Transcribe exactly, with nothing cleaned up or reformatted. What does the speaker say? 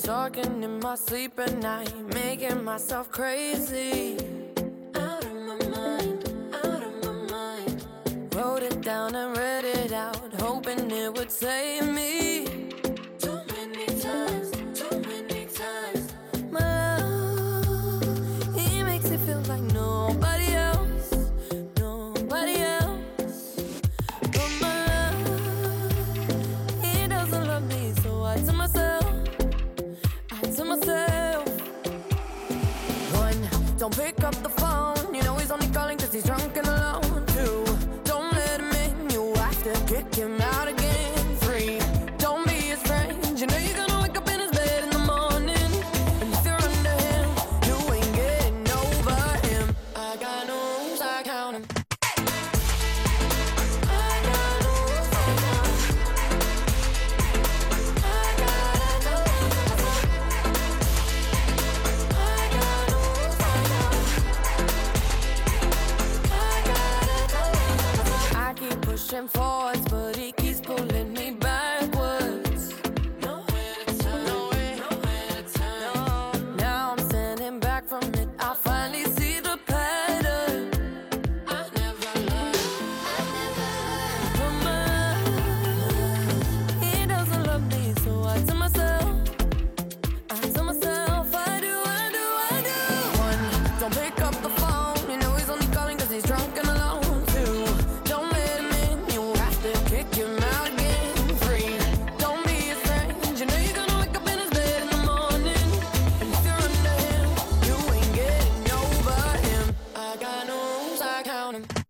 talking in my sleep at night, making myself crazy. Out of my mind, out of my mind. Wrote it down and read it out, hoping it would save me. Too many times, too many times. My love, he makes it feel like nobody else, nobody else. But my love, he doesn't love me, so I tell myself, I tell myself. One, don't pick up the phone, you know he's only calling cause he's drunk and alone. Two, don't let him in, you have to kick him out again. Three, don't be his friend, you know you're gonna wake up in his bed in the morning. And if you're under him, you ain't getting over him. I got no rules, I count him. I got no rules, I count him. I gotta know. I got no rules, I count him. I keep pushing forwards, but he keeps pulling me backwards. Nowhere to turn, nowhere, nowhere to turn. Now I'm standing back from it, I finally see the pattern. I never learned, I never learned. But my, he doesn't love me, so I tell myself, I tell myself, I do, I do, I do. One, don't pick up the phone, you know he's only calling cause he's drunk and alone. Two, don't let him in, you have to kick him out again. Three, don't be his friend, you know you're gonna wake up in his bed in the morning. And if you're under him, you ain't getting over him. I got no rules, I count him.